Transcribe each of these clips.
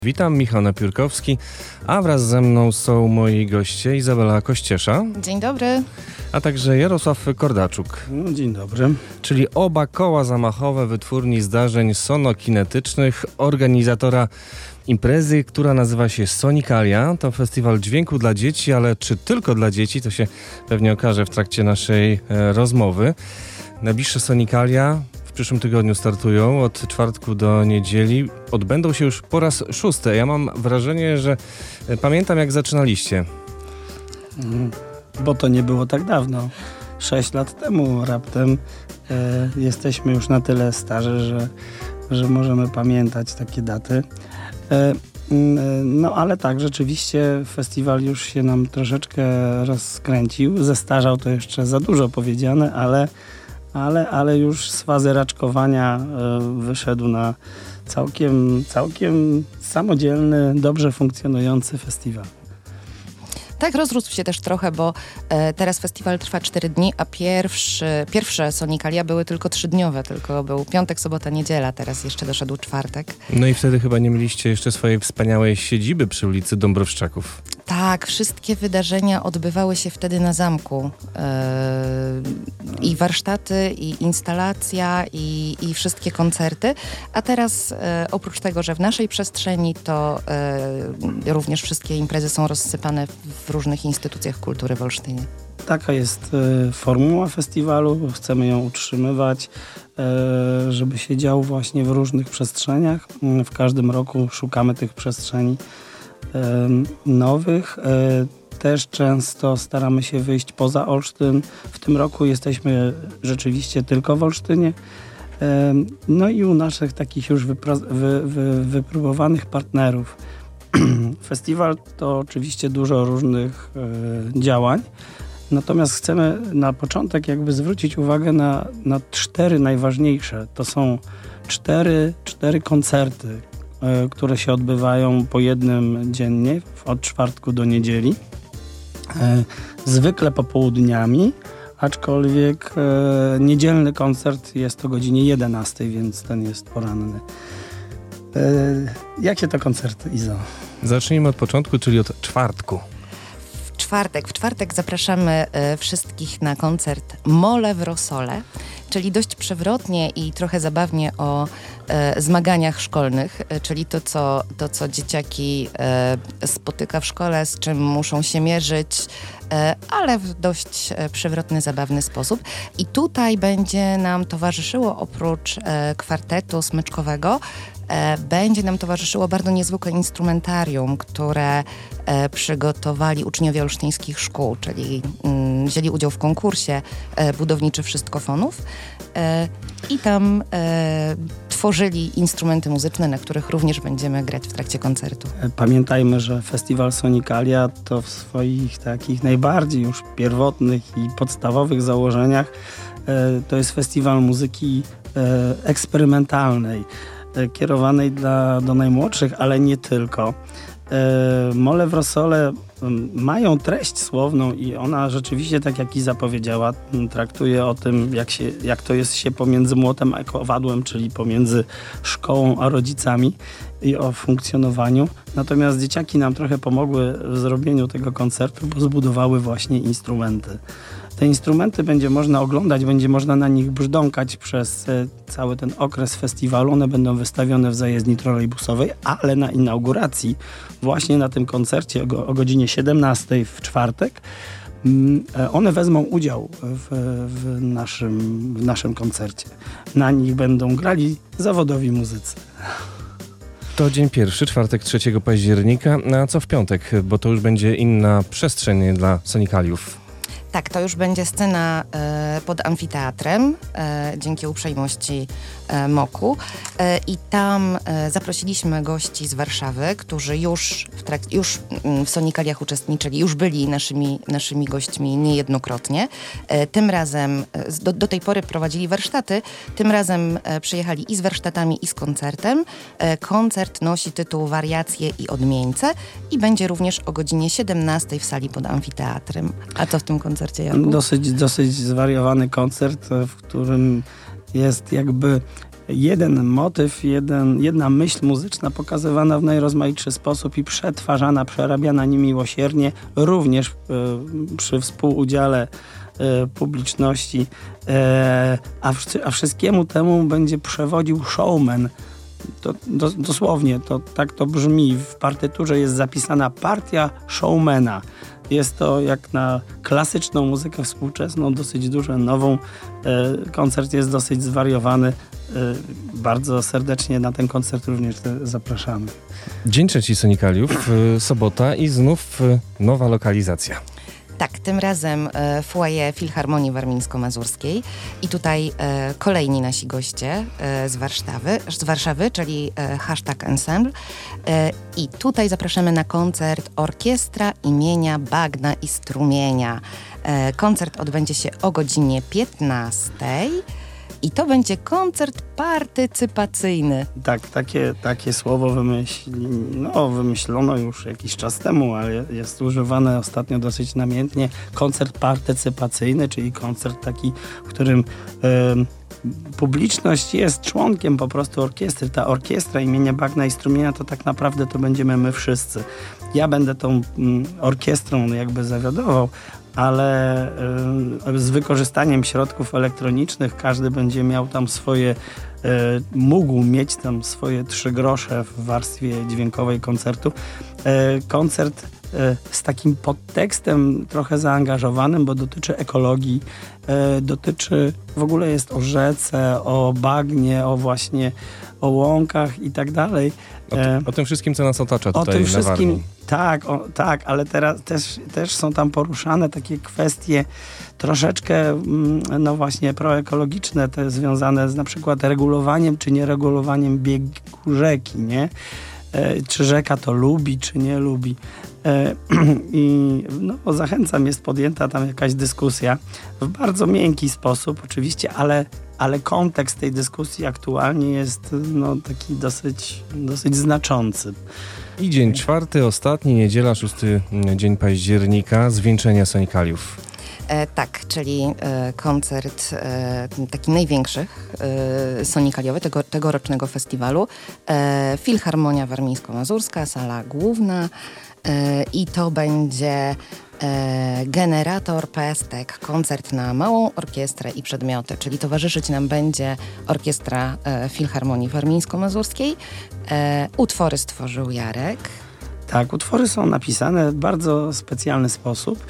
Witam, Michał Napiórkowski, a wraz ze mną są moi goście Izabela Kościesza. Dzień dobry. A także Jarosław Kordaczuk. Dzień dobry. Czyli oba koła zamachowe wytwórni zdarzeń sonokinetycznych, organizatora imprezy, która nazywa się Sonikalia. To festiwal dźwięku dla dzieci, ale czy tylko dla dzieci, to się pewnie okaże w trakcie naszej rozmowy. Najbliższe Sonikalia w przyszłym tygodniu startują od czwartku do niedzieli. Odbędą się już po raz 6. Ja mam wrażenie, że pamiętam, jak zaczynaliście. Bo to nie było tak dawno. 6 lat temu raptem. Jesteśmy już na tyle starzy, że możemy pamiętać takie daty. No ale tak, rzeczywiście festiwal już się nam troszeczkę rozkręcił. Zestarzał to jeszcze za dużo powiedziane, ale już z fazy raczkowania wyszedł na całkiem samodzielny, dobrze funkcjonujący festiwal. Tak, rozrósł się też trochę, bo teraz festiwal trwa 4 dni, a pierwsze Sonikalia były tylko 3-dniowe, tylko był piątek, sobota, niedziela, teraz jeszcze doszedł czwartek. No i wtedy chyba nie mieliście jeszcze swojej wspaniałej siedziby przy ulicy Dąbrowszczaków. Tak, wszystkie wydarzenia odbywały się wtedy na zamku. I warsztaty, i instalacja, i wszystkie koncerty. A teraz oprócz tego, że w naszej przestrzeni, to również wszystkie imprezy są rozsypane w różnych instytucjach kultury w Olsztynie. Taka jest formuła festiwalu, chcemy ją utrzymywać, żeby się działo właśnie w różnych przestrzeniach. W każdym roku szukamy tych przestrzeni nowych. Też często staramy się wyjść poza Olsztyn. W tym roku jesteśmy rzeczywiście tylko w Olsztynie. No i u naszych takich już wypróbowanych partnerów. Festiwal to oczywiście dużo różnych działań. Natomiast chcemy na początek jakby zwrócić uwagę na 4 najważniejsze. To są 4 koncerty, które się odbywają po jednym dziennie, od czwartku do niedzieli. Zwykle popołudniami, aczkolwiek niedzielny koncert jest o godzinie 11, więc ten jest poranny. Jakie to koncerty, Izo? Zacznijmy od początku, czyli od czwartku. W czwartek zapraszamy wszystkich na koncert Mole w Rosole, czyli dość przewrotnie i trochę zabawnie o zmaganiach szkolnych, czyli to, co dzieciaki spotyka w szkole, z czym muszą się mierzyć, ale w dość przewrotny, zabawny sposób. I tutaj będzie nam towarzyszyło oprócz kwartetu smyczkowego, będzie nam towarzyszyło bardzo niezwykłe instrumentarium, które przygotowali uczniowie olsztyńskich szkół, czyli wzięli udział w konkursie Budowniczy Wszystkofonów i tam tworzyli instrumenty muzyczne, na których również będziemy grać w trakcie koncertu. Pamiętajmy, że festiwal Sonikalia to w swoich takich najbardziej już pierwotnych i podstawowych założeniach to jest festiwal muzyki eksperymentalnej, kierowanej do najmłodszych, ale nie tylko. Mole w Rosole mają treść słowną i ona rzeczywiście, tak jak Iza powiedziała, traktuje o tym, jak to jest się pomiędzy młotem a kowadłem, czyli pomiędzy szkołą a rodzicami i o funkcjonowaniu. Natomiast dzieciaki nam trochę pomogły w zrobieniu tego koncertu, bo zbudowały właśnie instrumenty. Te instrumenty będzie można oglądać, będzie można na nich brzdąkać przez cały ten okres festiwalu. One będą wystawione w zajezdni trolejbusowej, ale na inauguracji, właśnie na tym koncercie o godzinie 17 w czwartek, one wezmą udział w naszym koncercie. Na nich będą grali zawodowi muzycy. To dzień pierwszy, czwartek 3 października. A co w piątek? Bo to już będzie inna przestrzeń dla Sonikaliów. Tak, to już będzie scena pod amfiteatrem, dzięki uprzejmości MOK-u. I tam zaprosiliśmy gości z Warszawy, którzy już w Sonikaliach uczestniczyli, już byli naszymi gośćmi niejednokrotnie. Tym razem, do tej pory prowadzili warsztaty, tym razem przyjechali i z warsztatami, i z koncertem. Koncert nosi tytuł Wariacje i odmieńce i będzie również o godzinie 17 w sali pod amfiteatrem. A co w tym koncercie? Dosyć zwariowany koncert, w którym jest jakby jeden motyw, jedna myśl muzyczna pokazywana w najrozmaitszy sposób i przetwarzana, przerabiana niemiłosiernie, również przy współudziale publiczności, a wszystkiemu temu będzie przewodził showman. Dosłownie, tak to brzmi. W partyturze jest zapisana partia showmana. Jest to jak na klasyczną muzykę współczesną, dosyć dużo nową. Koncert jest dosyć zwariowany. Bardzo serdecznie na ten koncert również zapraszamy. Dzień 3 Sonikaliów, sobota i znów nowa lokalizacja. Tak, tym razem foyer Filharmonii Warmińsko-Mazurskiej i tutaj kolejni nasi goście z Warszawy, czyli #Ensemble. I tutaj zapraszamy na koncert Orkiestra imienia Bagna i Strumienia. Koncert odbędzie się o godzinie 15:00. I to będzie partycypacyjny. Tak, takie słowo wymyślono już jakiś czas temu, ale jest używane ostatnio dosyć namiętnie. Koncert partycypacyjny, czyli koncert taki, w którym publiczność jest członkiem po prostu orkiestry. Ta orkiestra imienia Bagna i Strumienia to tak naprawdę to będziemy my wszyscy. Ja będę tą orkiestrą jakby zawiodował, ale z wykorzystaniem środków elektronicznych każdy będzie miał tam mógł mieć tam swoje 3 grosze w warstwie dźwiękowej koncertu. Koncert z takim podtekstem trochę zaangażowanym, bo dotyczy ekologii, w ogóle jest o rzece, o bagnie, o łąkach i tak dalej. O tym wszystkim, co nas otacza tutaj o tym wszystkim, na Warmii. Tak, ale teraz też są tam poruszane takie kwestie troszeczkę, właśnie proekologiczne, te związane z na przykład regulowaniem czy nieregulowaniem biegu rzeki, nie? Czy rzeka to lubi, czy nie lubi. I zachęcam, jest podjęta tam jakaś dyskusja w bardzo miękki sposób oczywiście, ale kontekst tej dyskusji aktualnie jest taki dosyć znaczący. I dzień 4, ostatni, niedziela, 6 dzień października, zwieńczenie Sonikaliów. Tak, czyli koncert taki największy sonikaliowy tegorocznego festiwalu. Filharmonia Warmińsko-Mazurska, sala główna i to będzie generator pestek, koncert na małą orkiestrę i przedmioty, czyli towarzyszyć nam będzie orkiestra Filharmonii Warmińsko-Mazurskiej. Utwory stworzył Jarek. Tak, utwory są napisane w bardzo specjalny sposób.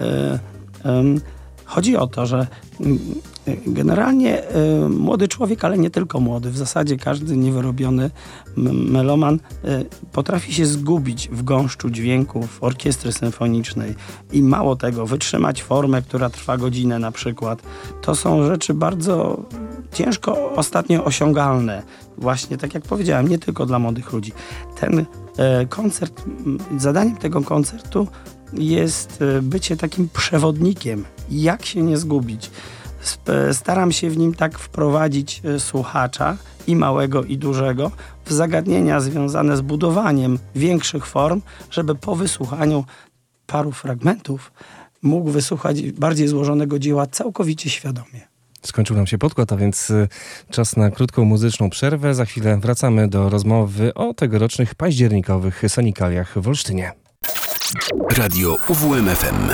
Chodzi o to, że generalnie młody człowiek, ale nie tylko młody, w zasadzie każdy niewyrobiony meloman potrafi się zgubić w gąszczu dźwięków orkiestry symfonicznej i mało tego, wytrzymać formę, która trwa godzinę na przykład. To są rzeczy bardzo ciężko ostatnio osiągalne. Właśnie tak jak powiedziałem, nie tylko dla młodych ludzi. Ten koncert, zadaniem tego koncertu jest bycie takim przewodnikiem. Jak się nie zgubić? Staram się w nim tak wprowadzić słuchacza, i małego, i dużego, w zagadnienia związane z budowaniem większych form, żeby po wysłuchaniu paru fragmentów mógł wysłuchać bardziej złożonego dzieła całkowicie świadomie. Skończył nam się podkład, a więc czas na krótką muzyczną przerwę. Za chwilę wracamy do rozmowy o tegorocznych październikowych Sonikaliach w Olsztynie. Radio UWMFM.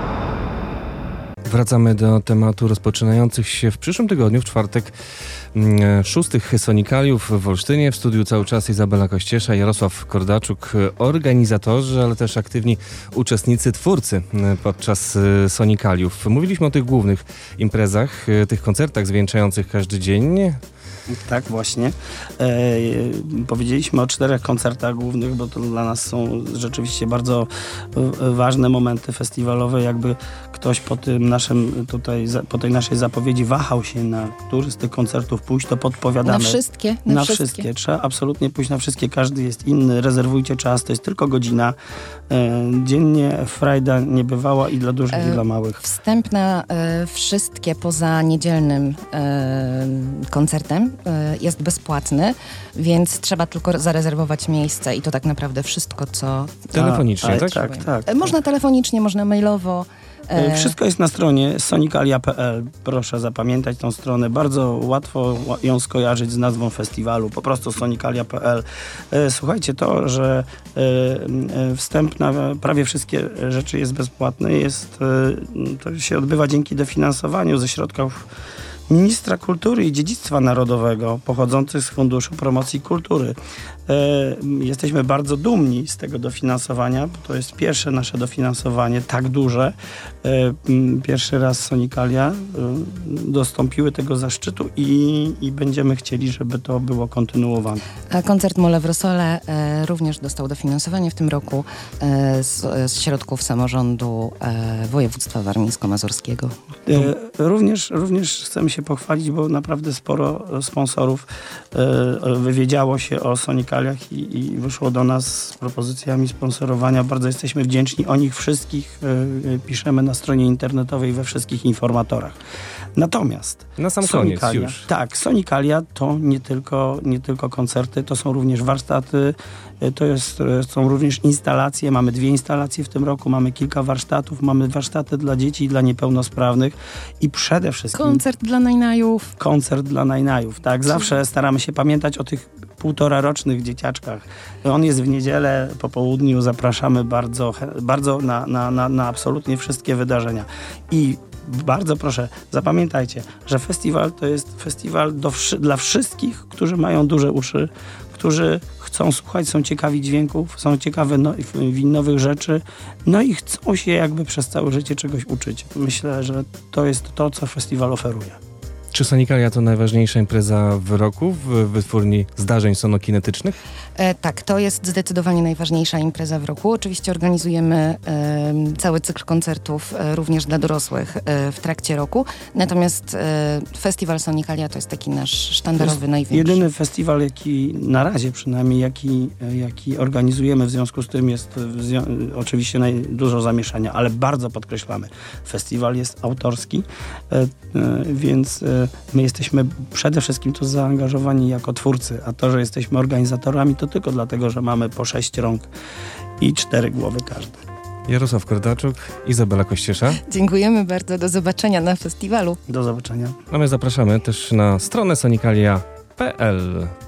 Wracamy do tematu rozpoczynających się w przyszłym tygodniu, w czwartek, 6 Sonikaliów w Olsztynie. W studiu cały czas Izabela Kościesza, Jarosław Kordaczuk, organizatorzy, ale też aktywni uczestnicy, twórcy podczas Sonikaliów. Mówiliśmy o tych głównych imprezach, tych koncertach zwieńczających każdy dzień. Tak, właśnie. Powiedzieliśmy o 4 koncertach głównych, bo to dla nas są rzeczywiście bardzo ważne momenty festiwalowe. Jakby ktoś po tym po tej naszej zapowiedzi wahał się, na który z tych koncertów pójść, to podpowiadamy. Na wszystkie. Trzeba absolutnie pójść na wszystkie. Każdy jest inny. Rezerwujcie czas. To jest tylko godzina. Dziennie frajda niebywała i dla dużych, i dla małych. Wstęp na wszystkie poza niedzielnym koncertem jest bezpłatny, więc trzeba tylko zarezerwować miejsce i to tak naprawdę wszystko, co... Telefonicznie, tak? Tak. Można telefonicznie, można mailowo. Wszystko jest na stronie sonicalia.pl. Proszę zapamiętać tą stronę. Bardzo łatwo ją skojarzyć z nazwą festiwalu. Po prostu sonicalia.pl. Słuchajcie, to, że wstęp na prawie wszystkie rzeczy jest bezpłatny, to się odbywa dzięki dofinansowaniu ze środków Ministra Kultury i Dziedzictwa Narodowego pochodzących z Funduszu Promocji Kultury. Jesteśmy bardzo dumni z tego dofinansowania, bo to jest pierwsze nasze dofinansowanie tak duże. Pierwszy raz Sonicalia dostąpiły tego zaszczytu i będziemy chcieli, żeby to było kontynuowane. A koncert Mole w Rosole również dostał dofinansowanie w tym roku z środków samorządu województwa warmińsko-mazurskiego. Również chcemy się pochwalić, bo naprawdę sporo sponsorów wywiedziało się o Sonicaliach i wyszło do nas z propozycjami sponsorowania. Bardzo jesteśmy wdzięczni. O nich wszystkich piszemy na stronie internetowej we wszystkich informatorach. Natomiast na sam koniec już. Tak, Sonicalia to nie tylko koncerty, to są również warsztaty, są również instalacje. Mamy 2 instalacje w tym roku, mamy kilka warsztatów, mamy warsztaty dla dzieci i dla niepełnosprawnych i przede wszystkim... Koncert dla najnajów. Tak. Zawsze staramy się pamiętać o tych 1,5-rocznych dzieciaczkach. On jest w niedzielę po południu, zapraszamy bardzo na absolutnie wszystkie wydarzenia. I bardzo proszę, zapamiętajcie, że festiwal to jest festiwal dla wszystkich, którzy mają duże uszy, którzy chcą słuchać, są ciekawi dźwięków, są ciekawe nowych rzeczy, no i chcą się jakby przez całe życie czegoś uczyć. Myślę, że to jest to, co festiwal oferuje. Czy Sonicalia to najważniejsza impreza w roku w wytwórni zdarzeń sonokinetycznych? Tak, to jest zdecydowanie najważniejsza impreza w roku. Oczywiście organizujemy cały cykl koncertów również dla dorosłych w trakcie roku. Natomiast festiwal Sonicalia to jest taki nasz sztandarowy, największy. Jedyny festiwal, jaki na razie przynajmniej, jaki organizujemy. W związku z tym jest oczywiście dużo zamieszania, ale bardzo podkreślamy. Festiwal jest autorski, więc my jesteśmy przede wszystkim tu zaangażowani jako twórcy, a to, że jesteśmy organizatorami, to tylko dlatego, że mamy po 6 rąk i 4 głowy każdy. Jarosław Kordaczuk, Izabela Kościesza. Dziękujemy bardzo, do zobaczenia na festiwalu. Do zobaczenia. A my zapraszamy też na stronę sonicalia.pl.